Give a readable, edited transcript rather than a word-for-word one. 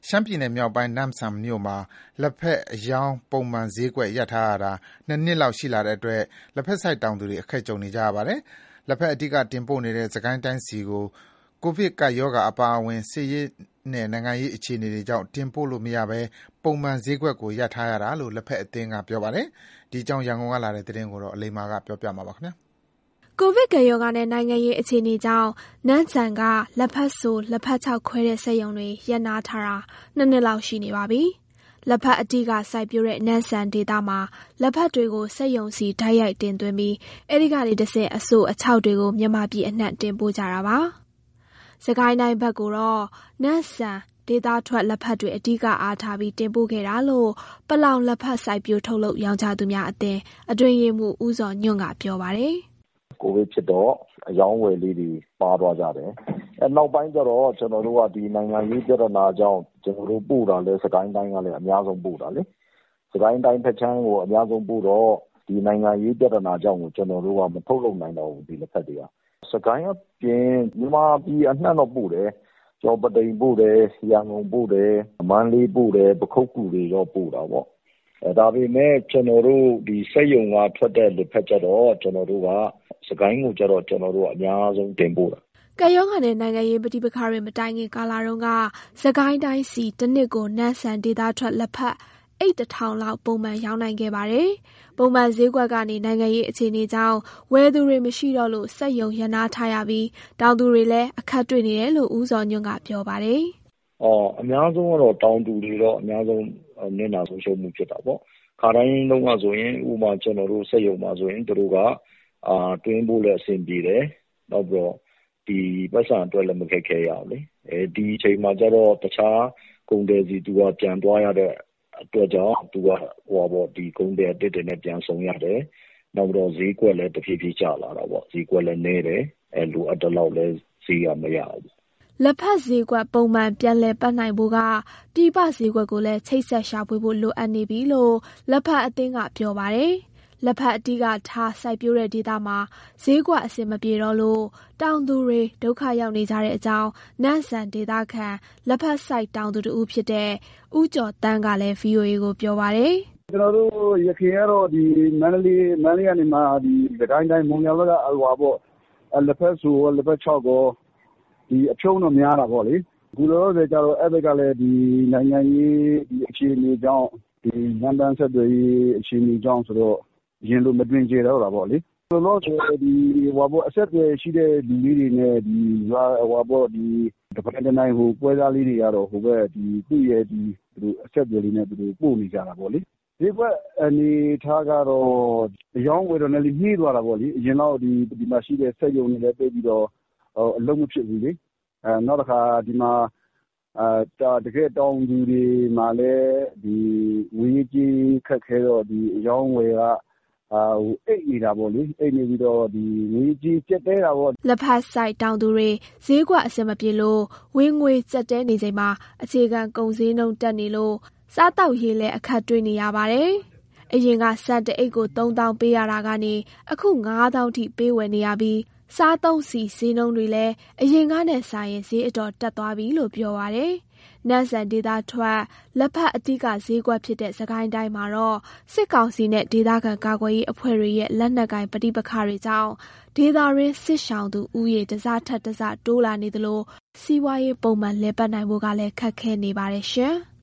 ရှမ်းပြည်နယ်မြောက်ပိုင်းနမ့်ဆန်မြို့မှာလက်ဖက်အရောင်းပုံမှန်ဈေးကွက်ရပ်ထားရတာ2 နှစ်လောက်ရှိလာတဲ့အတွက်လက်ဖက်စိုက်တောင်သူတွေအခက်ကြုံနေကြရပါတယ်။လက်ဖက်အဓိကတင်ပို့နေတဲ့စစ်ကိုင်းတိုင်းဆီကိုကိုဗစ်ကပ်ရောဂါအပါအဝင်စစ်ရေးနဲ့နိုင်ငံရေးအခြေအနေတွေကြောင့်တင်ပို့လို့မရဘဲပုံမှန်ဈေးကွက်ကိုရပ်ထားရတာလို့လက်ဖက်အသင်းကပြောပါတယ်။ဒီအကြောင်းရန်ကုန်ကလာတဲ့သတင်းကိုအလိမ္မာကပြောပြမှာပါခင်ဗျာ။ကိုဗစ်ကပ်ရောဂါနဲ့နိုင်ငံရေးအခြေအနေကြောင့်နန်းဆန်ကလက်ဖက်ဆိုလက်ဖက်ချောက်ခွဲတဲ့စက်ရုံတွေရပ်နားထားတာ2 နှစ်လောက်ရှိနေပါပြီ။လက်ဖက်အဓိကစိုက်ပျိုးတဲ့နန်းဆန်ဒေသမှာလက်ဖက်တွေကိုစက်ရုံစီဓာတ်ရိုက်တင်သွင်းပြီးအဲဒီကနေတစ်ဆင့်အဆိုအချောက်တွေကိုမြန်မာပြည်အနှံ့တင်ပို့ကြတာပါ။စကိုင်းတိုင်းဘက်ကိုတော့နန်းဆန်ဒေသထွက်လက်ဖက်တွေအဓိကအားထားပြီးတင်ပို့ခဲ့တာလို့ပလောင်လက်ဖက်စိုက်ပျိုးထုတ်လုပ်ရောင်းချသူများအသင်းအတွင်းရေးမှူးဦးဇော်ညွန့်ကပြောပါတယ်။ကိုဗစ်ဖြစ်တော့အယောင်းဝယ်လေးတွေပါသွားကြတယ်။နောက်ပိုင်းကျတော့ကျွန်တော်တို့ကဒီနိုင်ငံရေးပြဿနာကြောင့်ကျွန်တော်တို့ပို့တာလဲစကိုင်းတိုင်းကလည်းအများဆုံးပို့တာလေ။စကိုင်းတိုင်းဖက်ချမ်းကိုအများဆုံးပို့တော့ဒီနိုင်ငံရေးပြဿနာကြောင့်ကိုကျွန်တော်တို့ကမထုတ်လုပ်နိုင်တော့ဘူးဒီလက်ဖက်တွေက။စကိုင်းအပြင်မြန်မာပြည်အနှံ့တော့ပို့တယ်။ကျော်ပတိန်ပို့တယ်၊ရန်ကုန်ပို့တယ်၊မန္တလေးပို့တယ်၊ပခုက္ကူတွေတော့ပို့တာပေါ့။ဒါပေမဲ့ကျွန်တော်တို့ဒီစက်ရုံကထွက်တဲ့လက်ဖက်ကြတော့ကျွန်တော်တို့ကစကိုင်းကိုကျတော့ကျွန်တော်တို့အများဆုံးတင်ပို့တာ။ကပ်ရောဂါနဲ့နိုင်ငံရေးပဋိပက္ခတွေမတိုင်ခင်ကာလတုန်းကစကိုင်းတိုင်းစီတစ်နှစ်ကိုနန်းဆန်ဒေသထွက်လက်ဖက်အိတ်1000လောက်ပုံမှန်ရောင်းနိုင်ခဲ့ပါတယ်။ပုံမှန်ဈေးကွက်ကနေနိုင်ငံရေးအခြေအနေကြောင့်ဝယ်သူတွေမရှိတော့လို့စက်ရုံရပ်နားထားရပြီးတောင်သူတွေလည်းအခက်တွေ့နေတယ်လို့ဦးဇော်ညွန့်ကပြောပါတယ်။အများဆုံးကတော့တောင်သူတွေတော့အများဆုံးနစ်နာဆုံးရှုံးမှုဖြစ်တာပေါ့။ခါတိုင်းလုံးဝဆိုရင်ဥပမာကျွန်တော်တို့စက်ရုံမှာဆိုရင်သူတို့ကတွင်းဖို့လည်းအဆင်ပြေတယ်။နောက်ပြီးတော့ဒီပတ်စံအတွက်လည်းမခက်ခဲရအောင်လေ။ဒီအချိန်မှာကျတော့တခြားကုန်တယ်စီသူကပြန်သွားရတဲ့အတွက်ကြောင့်သူကဒီကုန်တယ်တစ်တွေနဲ့ပြန်ဆောင်ရတယ်။နောက်ပြီးတော့ဈေးကွက်လည်းတဖြည်းဖြည်းကျလာတာပေါ့။ဈေးကွက်လည်းနည်းတယ်။လိုအပ်တဲ့လောက်လည်းဈေးကမရဘူး။လက်ဖက်ဈေးကွက်ပုံမှန်ပြန်လည်ပတ်နိုင်ဖို့ကပြည်ပဈေးကွက်ကိုလည်းချိတ်ဆက်ရှာဖွေဖို့လိုအပ်နေပြီလို့လက်ဖက်အသင်းကပြောပါတယ်။လက်ဖက်အဓိကထားစိုက်ပျိုးတဲ့ဒေသမှာဈေးကွက်အဆင်မပြေတော့လို့တောင်သူတွေဒုက္ခရောက်နေကြတဲ့အကြောင်းနန်းဆန်ဒေသခံလက်ဖက်စိုက်တောင်သူတဦးဖြစ်တဲ့ဦးကျော်တန်းကလည်း VOA ကိုပြောပါတယ်။ကျွန်တော်တို့ရခိုင်ကတော့ဒီမန္တလေးကနေမှဒီစကိုင်းတိုင်းမုံရွာဘက်ကလက်ဖက်ဆိုလက်ဖက်ချောက်ကိုဒီအဖြုံးတော့များတာပေါ့လေ။အခုလောဆယ်ကျတော့အဲ့ဘက်ကလည်းဒီနိုင်ငံရေးဒီအခြေအနေကြောင့်ဒီနန်းတန်းဆက်တွေအခြေအနေကြောင့်ဆိုတော့ရင်လိုမတွင်ကျတော့တာပေါ့လေ။ဆိုတော့ဒီအဆက်တွေရှိတဲ့လူလေးတွေနဲ့ဒီဒီတပတ်တနိုင်ပွဲသားလေးတွေကတော့ဟိုဘက်ဒီသူ့ရဲ့ဒီသူတို့အဆက်တွေလေးနဲ့သူတို့ပို့နေကြတာပေါ့လေ။ဒီဘက်အနေထားကတော့အယောင်းဝယ်တော့လည်းနှီးသွားတာပေါ့လေ။အရင်တော့ဒီမှာရှိတဲ့စက်ရုံတွေလည်းပြပြီးတော့အလုံးမဖြစ်ဘူးလေ။နောက်တစ်ခါဒီမှာတကယ်တောင်းသူတွေမှာလည်းဒီငွေကြီးခက်ခဲတော့ဒီအယောင်းဝယ်ကအိတ်နေတာပေါ့လေအိတ်နေပြီးတော့ဒီငွေကြီးကျက်တဲတာပေါ့လက်ဖက်စိုက်တောင်သူတွေဈေးကွက်အဆင်မပြေလို့ဝင်ငွေကျက်တဲနေချိန်မှာအခြေခံကုန်ဈေးနှုန်းတက်နေလို့စားတောက်ရေးလည်းအခက်တွေ့နေရပါတယ်။အရင်ကစက်တအိတ်ကို3000ပေးရတာကနေအခု9000ထိပေးဝယ်နေရပြီးစားသုံးစီဈေးနှုန်းတွေလည်းအရင်ကနဲ့ဆိုင်ရင်ဈေးအတော်တက်သွားပြီလို့ပြောပါတယ်။နန်းဆန်ဒေသထွက်လက်ဖက်အဓိကဈေးကွက်ဖြစ်တဲ့စကိုင်းတိုင်းမှာတော့စစ်ကောင်စီနဲ့ဒေသခံကာကွယ်ရေးအဖွဲ့တွေရဲ့လက်နက်ကိုင်ပဋိပက္ခတွေကြောင့်ဒေသရင်းစစ်ရှောင်သူဥယေတစထက်တစတိုးလာနေသလိုစီးပွားရေးပုံမှန်လည်ပတ်နိုင်ဖို့ကလည်းခက်ခဲနေပါတယ်ရှင်။